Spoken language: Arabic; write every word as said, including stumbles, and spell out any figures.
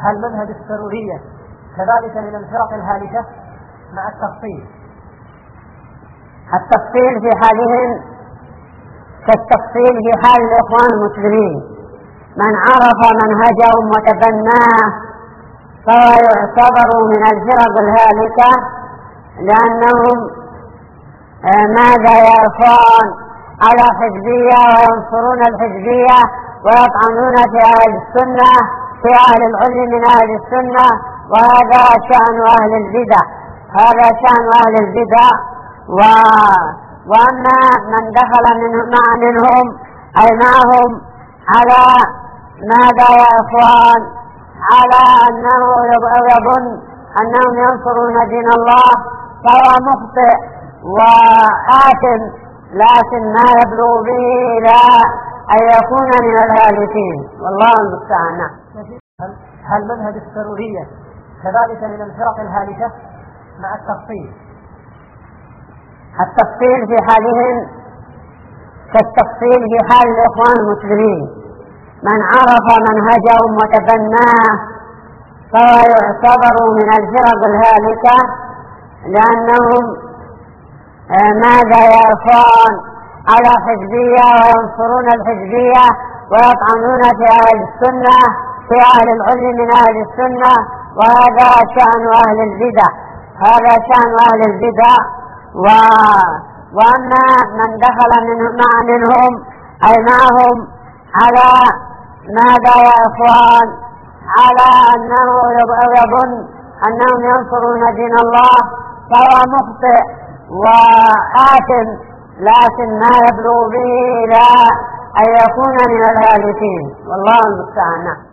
هل منهج السرورية كذلك من الفرق الهالكة؟ مع التفصيل. التفصيل في حالهم كالتفصيل في حال الإخوان المسلمين، من عرف منهجهم وتبناه فهو يعتبر من الفرق الهالكة، لأنهم ماذا يا إخوان على حزبية وينصرون الحزبية ويطعنون في أهل السنة في أهل العلم من أهل السنة، وهذا شأن أهل البدع، هذا شأن أهل البدع. و... وأما من دخل منهم, منهم أي معهم على ماذا يا إخوان على أنه يظن أنهم ينصرون دين الله فهو مخطئ وآثم، لكن ما يبلغ به إلى أن يكون من الهالكين، والله المستعان. هل منهج السرورية كذلك من الفرق الهالكة؟ مع التفصيل. التفصيل في حالهم كالتفصيل في حال الإخوان المسلمين، من عرف منهجهم وتبناه فهو يعتبر من الفرق الهالكة، لأنهم ماذا يا إخوان على حزبية وينصرون الحزبية ويطعنون في أهل السنة في أهل العلم من أهل السنة، وهذا شأن أهل البدع، هذا شأن أهل البدع. و... وأما من دخل منهم, منهم أي معهم على ماذا يا إخوان على أنه يظن أنهم ينصرون دين الله فهو مخطئ وآثم، لكن ما يبلغ به إلى أن يكون من الهالكين، والله المستعان.